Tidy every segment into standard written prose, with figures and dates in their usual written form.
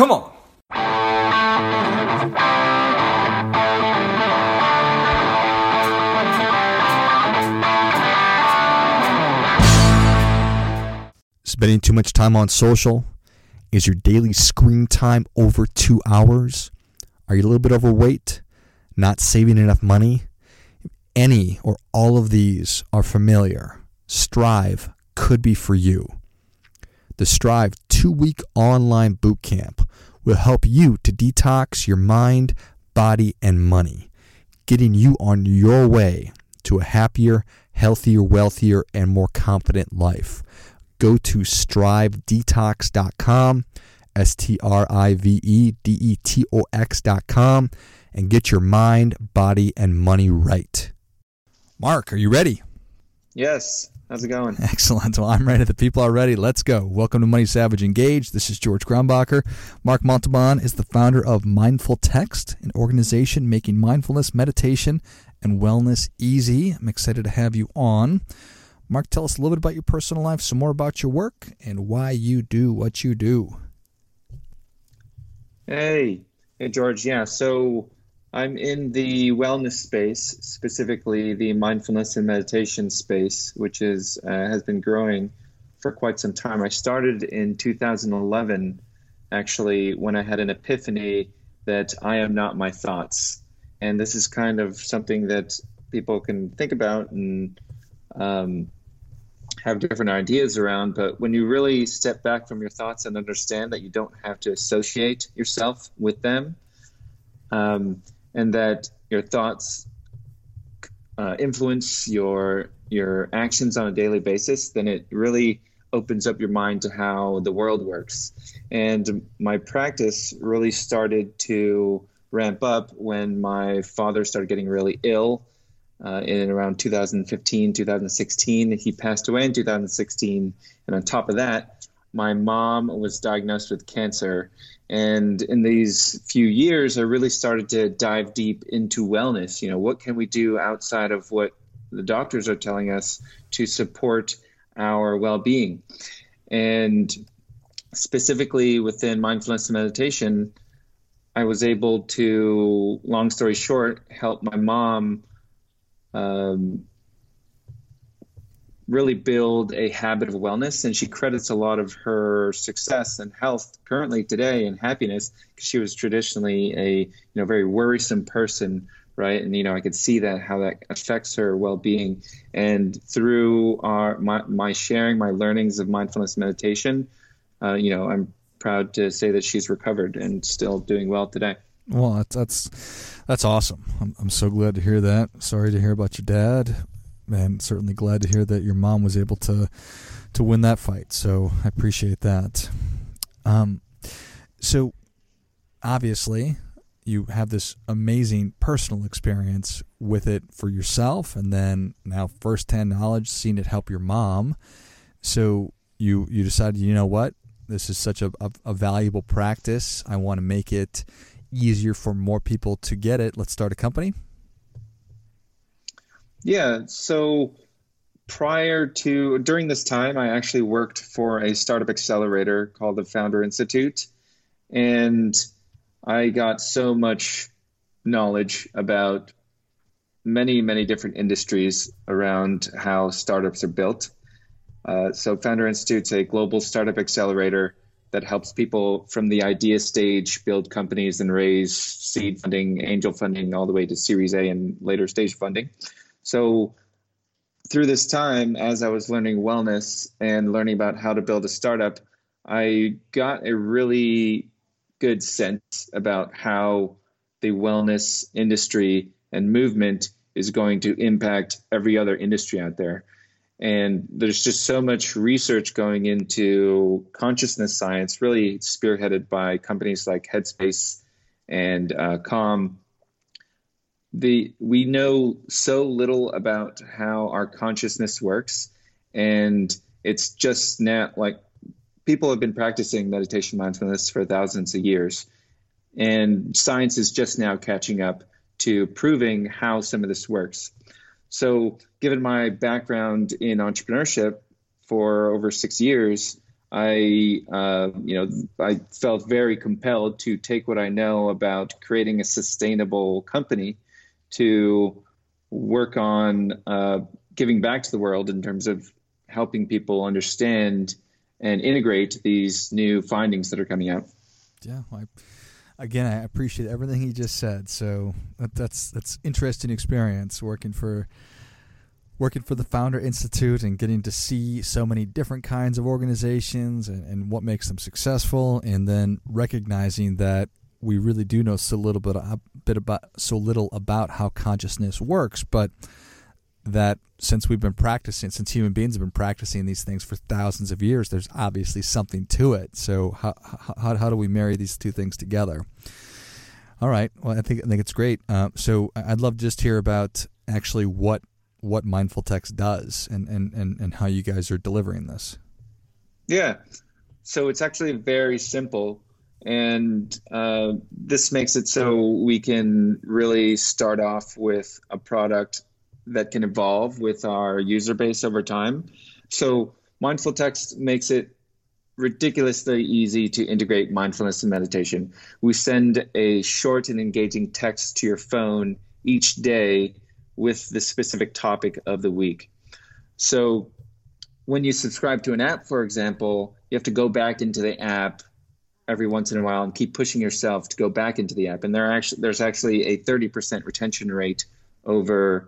Come on. Spending too much time on social? Is your daily screen time over 2 hours? Are you a little bit overweight? Not saving enough money? If any or all of these are familiar, Strive could be for you. The Strive 2-week online bootcamp will help you to detox your mind, body, and money, getting you on your way to a happier, healthier, wealthier, and more confident life. Go to strivedetox.com, STRIVEDETOX.com, and get your mind, body, and money right. Mark, are you ready? Yes. How's it going? Excellent. Well, I'm ready. The people are ready. Let's go. Welcome to Money Savage Engage. This is George Grumbacher. Mark Montalban is the founder of Mindful Text, an organization making mindfulness, meditation, and wellness easy. I'm excited to have you on. Mark, tell us a little bit about your personal life, some more about your work, and why you do what you do. Hey, George. Yeah, so I'm in the wellness space, specifically the mindfulness and meditation space, which has been growing for quite some time. I started in 2011, actually, when I had an epiphany that I am not my thoughts. And this is kind of something that people can think about and have different ideas around. But when you really step back from your thoughts and understand that you don't have to associate yourself with them, and that your thoughts influence your actions on a daily basis, then it really opens up your mind to how the world works. And my practice really started to ramp up when my father started getting really ill in around 2015, 2016. He passed away in 2016. And on top of that, my mom was diagnosed with cancer. And in these few years, I really started to dive deep into wellness. You know, what can we do outside of what the doctors are telling us to support our well-being? And specifically within mindfulness and meditation, I was able to, long story short, help my mom really build a habit of wellness. And she credits a lot of her success and health currently today and happiness because she was traditionally a very worrisome person, right? And I could see that how that affects her well-being. And through my sharing my learnings of mindfulness meditation, I'm proud to say that she's recovered and still doing well today. Well, that's awesome. I'm so glad to hear that. Sorry to hear about your dad. And certainly glad to hear that your mom was able to win that fight. So I appreciate that. So obviously you have this amazing personal experience with it for yourself, and then now firsthand knowledge, seeing it help your mom. So you decided, you know what, this is such a valuable practice. I want to make it easier for more people to get it. Let's start a company. Yeah, so during this time, I actually worked for a startup accelerator called the Founder Institute, and I got so much knowledge about many, many different industries around how startups are built. So Founder Institute's a global startup accelerator that helps people from the idea stage build companies and raise seed funding, angel funding, all the way to Series A and later stage funding. So through this time, as I was learning wellness and learning about how to build a startup, I got a really good sense about how the wellness industry and movement is going to impact every other industry out there. And there's just so much research going into consciousness science, really spearheaded by companies like Headspace and Calm. We know so little about how our consciousness works, and it's just now, like, people have been practicing meditation mindfulness for thousands of years, and science is just now catching up to proving how some of this works. So given my background in entrepreneurship for over 6 years, I felt very compelled to take what I know about creating a sustainable company to work on giving back to the world in terms of helping people understand and integrate these new findings that are coming out. Yeah, again, I appreciate everything he just said. So that's interesting experience working for the Founder Institute and getting to see so many different kinds of organizations and what makes them successful, and then recognizing that we really do know so little about how consciousness works, but that since human beings have been practicing these things for thousands of years, there's obviously something to it. So how do we marry these two things together? All right. Well, I think it's great. So I'd love to just hear about actually what Mindful Text does and how you guys are delivering this. Yeah. So it's actually very simple. And this makes it so we can really start off with a product that can evolve with our user base over time. So Mindful Text makes it ridiculously easy to integrate mindfulness and meditation. We send a short and engaging text to your phone each day with the specific topic of the week. So when you subscribe to an app, for example, you have to go back into the app every once in a while and keep pushing yourself to go back into the app. And there's actually a 30% retention rate over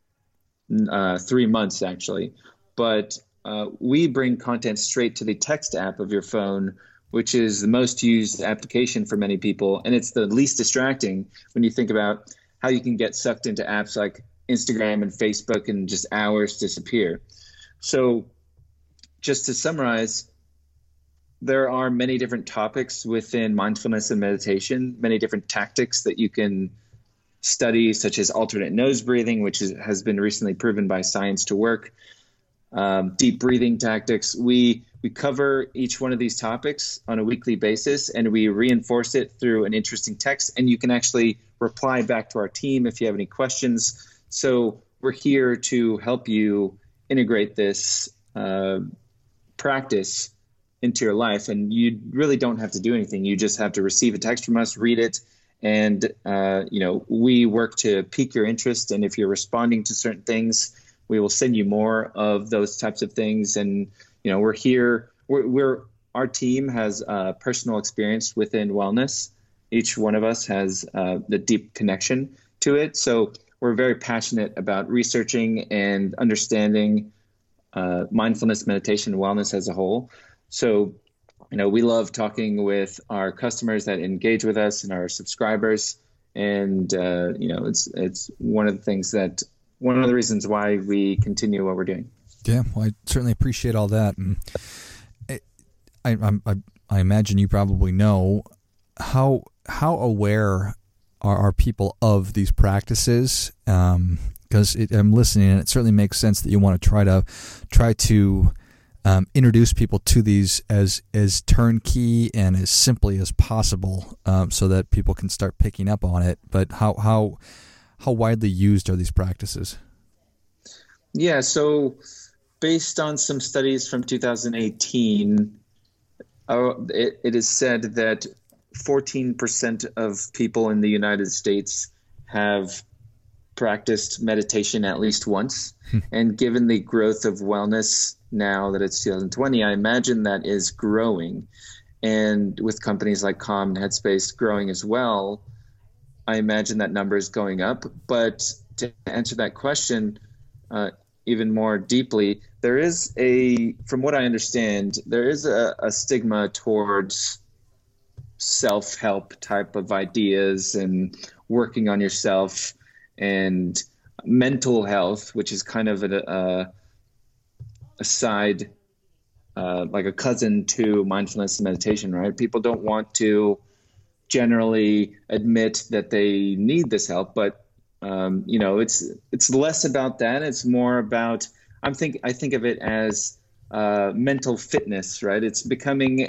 3 months, actually. But we bring content straight to the text app of your phone, which is the most used application for many people. And it's the least distracting when you think about how you can get sucked into apps like Instagram and Facebook and just hours disappear. So just to summarize, there are many different topics within mindfulness and meditation, many different tactics that you can study, such as alternate nose breathing, which has been recently proven by science to work, deep breathing tactics. We cover each one of these topics on a weekly basis, and we reinforce it through an interesting text. And you can actually reply back to our team if you have any questions. So we're here to help you integrate this practice into your life. And you really don't have to do anything. You just have to receive a text from us, read it, and we work to pique your interest. And if you're responding to certain things, we will send you more of those types of things. And we're here. Our team has personal experience within wellness. Each one of us has the deep connection to it. So we're very passionate about researching and understanding mindfulness, meditation, and wellness as a whole. So we love talking with our customers that engage with us and our subscribers. And, it's one of the reasons why we continue what we're doing. Yeah, well, I certainly appreciate all that. And I imagine you probably know how aware are people of these practices? Because I'm listening, and it certainly makes sense that you want to try to introduce people to these as turnkey and as simply as possible, so that people can start picking up on it. But how widely used are these practices? Yeah, so based on some studies from 2018, it is said that 14% of people in the United States have practiced meditation at least once. And given the growth of wellness now that it's 2020, I imagine that is growing. And with companies like Calm and Headspace growing as well, I imagine that number is going up. But to answer that question even more deeply, from what I understand, there is a stigma towards self-help type of ideas and working on yourself, and mental health, which is kind of a side, like a cousin to mindfulness and meditation, right? People don't want to generally admit that they need this help, but it's less about that. It's more about, I think of it as mental fitness, right? It's becoming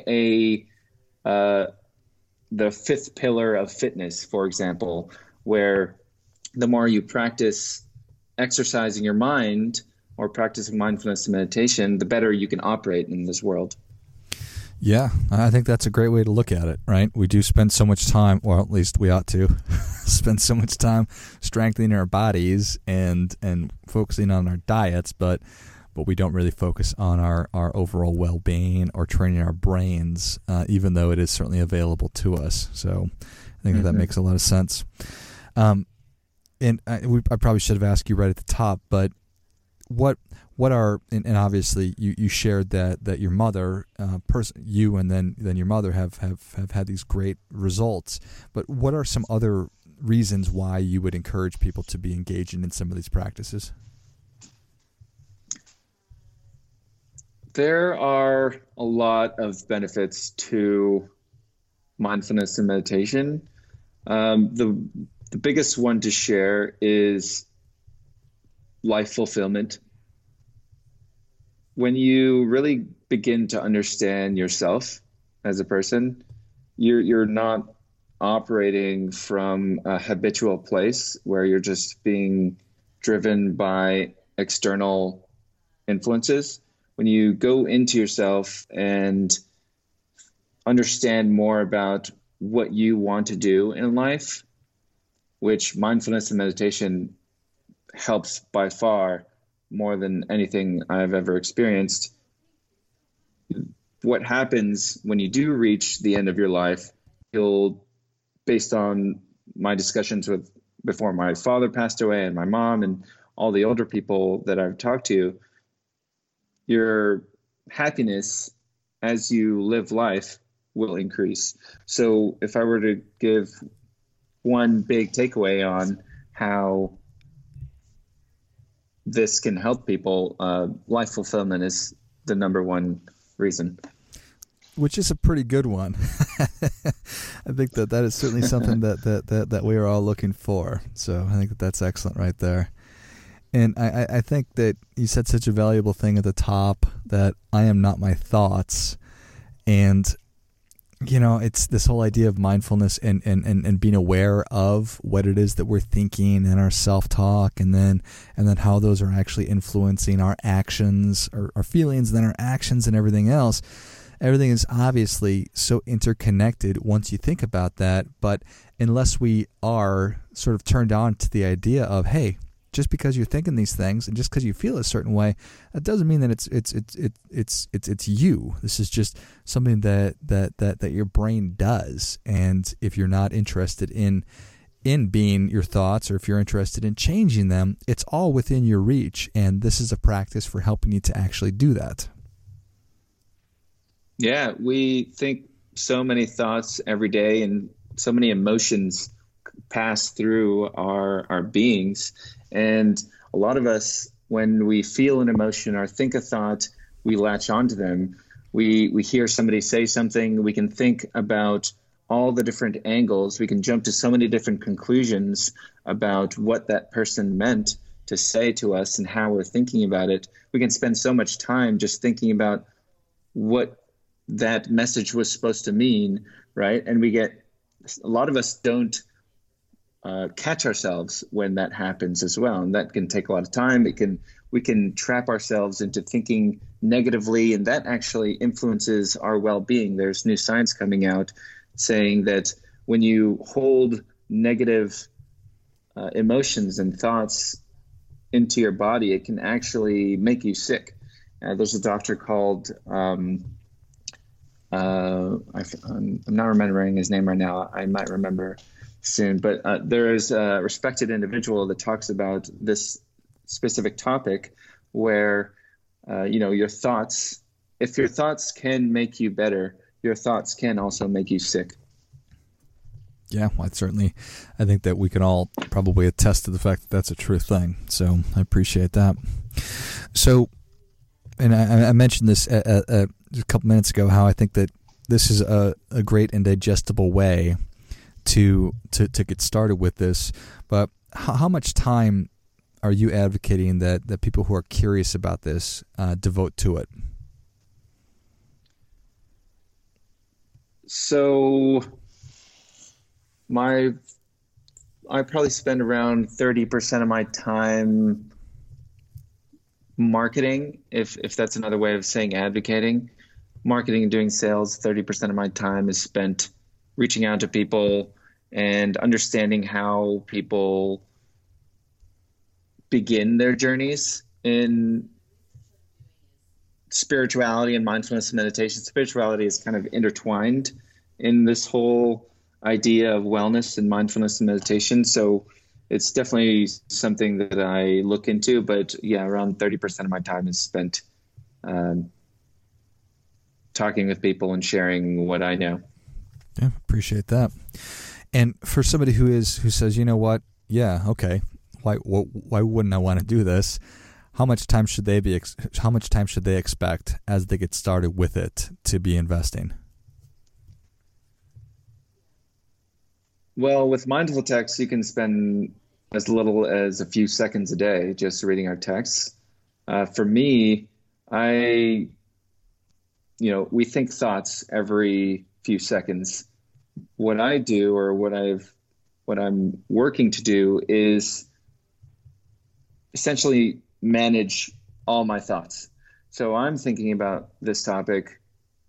the fifth pillar of fitness, for example, where the more you practice exercising your mind or practicing mindfulness and meditation, the better you can operate in this world. Yeah, I think that's a great way to look at it, right? We do spend so much time, or at least we ought to, spend so much time strengthening our bodies and focusing on our diets, but we don't really focus on our overall well-being or training our brains, even though it is certainly available to us. So I think that makes a lot of sense. And I probably should have asked you right at the top, but what are, and obviously you shared that your mother, you and then your mother have had these great results, but what are some other reasons why you would encourage people to be engaging in some of these practices? There are a lot of benefits to mindfulness and meditation. The biggest one to share is life fulfillment. When you really begin to understand yourself as a person, you're not operating from a habitual place where you're just being driven by external influences. When you go into yourself and understand more about what you want to do in life, which mindfulness and meditation helps by far more than anything I've ever experienced. What happens when you do reach the end of your life, based on my discussions with before my father passed away and my mom and all the older people that I've talked to, your happiness as you live life will increase. So if I were to give one big takeaway on how this can help people, life fulfillment is the number one reason. Which is a pretty good one. I think that is certainly something that we are all looking for. So I think that's excellent right there. And I think that you said such a valuable thing at the top, that I am not my thoughts. And, you know, it's this whole idea of mindfulness and being aware of what it is that we're thinking and our self-talk, and then how those are actually influencing our actions, our feelings, and then our actions and everything else. Everything is obviously so interconnected once you think about that, but unless we are sort of turned on to the idea of, hey, just because you're thinking these things and just because you feel a certain way, that doesn't mean that it's you. This is just something that your brain does. And if you're not interested in being your thoughts, or if you're interested in changing them, it's all within your reach. And this is a practice for helping you to actually do that. Yeah, we think so many thoughts every day, and so many emotions pass through our beings. And a lot of us, when we feel an emotion or think a thought, we latch onto them. We hear somebody say something, we can think about all the different angles. We can jump to so many different conclusions about what that person meant to say to us and how we're thinking about it. We can spend so much time just thinking about what that message was supposed to mean, right? And a lot of us don't catch ourselves when that happens as well. And that can take a lot of time. We can trap ourselves into thinking negatively, and that actually influences our well-being. There's new science coming out saying that when you hold negative emotions and thoughts into your body, it can actually make you sick. There's a doctor called I'm not remembering his name right now. I might remember soon, but there is a respected individual that talks about this specific topic where, your thoughts, if your thoughts can make you better, your thoughts can also make you sick. Yeah, well, I think that we can all probably attest to the fact that that's a true thing. So I appreciate that. So, and I mentioned this a couple minutes ago, how I think that this is a great and digestible way to get started with this. But how much time are you advocating that people who are curious about this devote to it? So I probably spend around 30% of my time marketing, if that's another way of saying advocating. marketing and doing sales, 30% of my time is spent reaching out to people and understanding how people begin their journeys in spirituality and mindfulness and meditation. Spirituality is kind of intertwined in this whole idea of wellness and mindfulness and meditation. So it's definitely something that I look into, but yeah, around 30% of my time is spent talking with people and sharing what I know. Yeah, appreciate that. And for somebody who says, you know what, yeah, okay, why wouldn't I want to do this? How much time should they expect as they get started with it to be investing? Well, with Mindful Text, you can spend as little as a few seconds a day just reading our texts. For me, we think thoughts every few seconds. What I do, or what I'm working to do, is essentially manage all my thoughts. So I'm thinking about this topic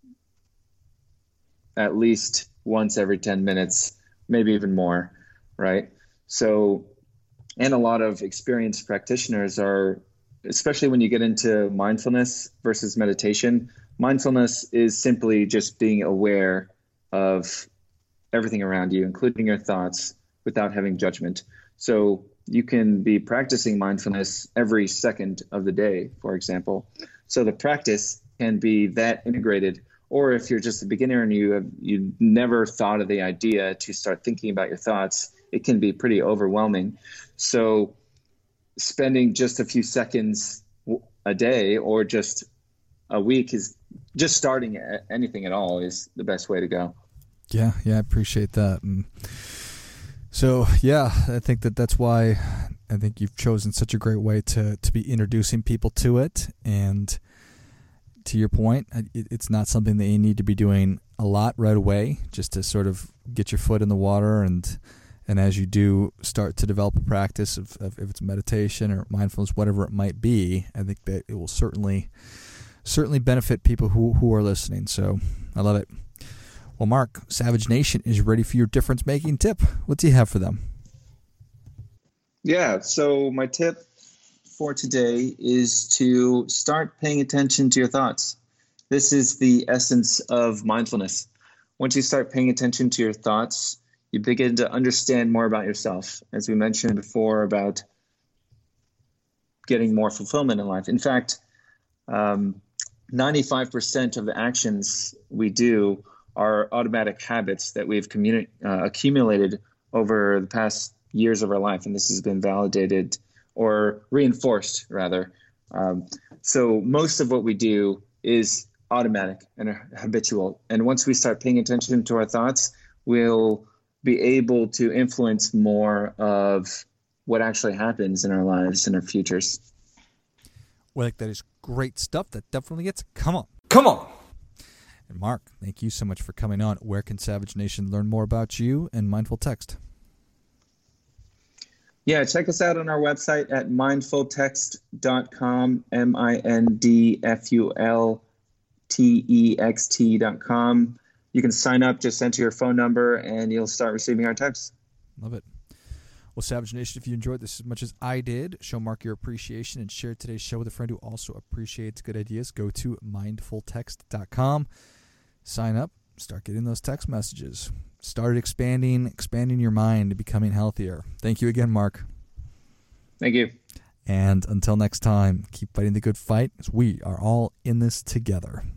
at least once every 10 minutes, maybe even more, right? So, and a lot of experienced practitioners are, especially when you get into mindfulness versus meditation, mindfulness is simply just being aware of everything around you, including your thoughts, without having judgment. So you can be practicing mindfulness every second of the day, for example. So the practice can be that integrated. Or if you're just a beginner and you never thought of the idea to start thinking about your thoughts, it can be pretty overwhelming. So spending just a few seconds a day or just a week, is just starting anything at all, is the best way to go. Yeah, I appreciate that. And so, yeah, I think that's why I think you've chosen such a great way to be introducing people to it. And to your point, it's not something that you need to be doing a lot right away, just to sort of get your foot in the water. And as you do start to develop a practice of if it's meditation or mindfulness, whatever it might be, I think that it will certainly benefit people who are listening. So I love it. Well, Mark, Savage Nation is ready for your difference-making tip. What do you have for them? Yeah, so my tip for today is to start paying attention to your thoughts. This is the essence of mindfulness. Once you start paying attention to your thoughts, you begin to understand more about yourself, as we mentioned before, about getting more fulfillment in life. In fact, 95% of the actions we do are automatic habits that we've accumulated over the past years of our life. And this has been validated, or reinforced rather. So most of what we do is automatic and habitual. And once we start paying attention to our thoughts, we'll be able to influence more of what actually happens in our lives and our futures. Well, that is great stuff. That definitely gets, come on. And Mark, thank you so much for coming on. Where can Savage Nation learn more about you and Mindful Text? Yeah, check us out on our website at mindfultext.com, mindfultext.com. You can sign up, just enter your phone number, and you'll start receiving our texts. Love it. Well, Savage Nation, if you enjoyed this as much as I did, show Mark your appreciation and share today's show with a friend who also appreciates good ideas. Go to mindfultext.com. Sign up, start getting those text messages. Start expanding your mind and becoming healthier. Thank you again, Mark. Thank you. And until next time, keep fighting the good fight, as we are all in this together.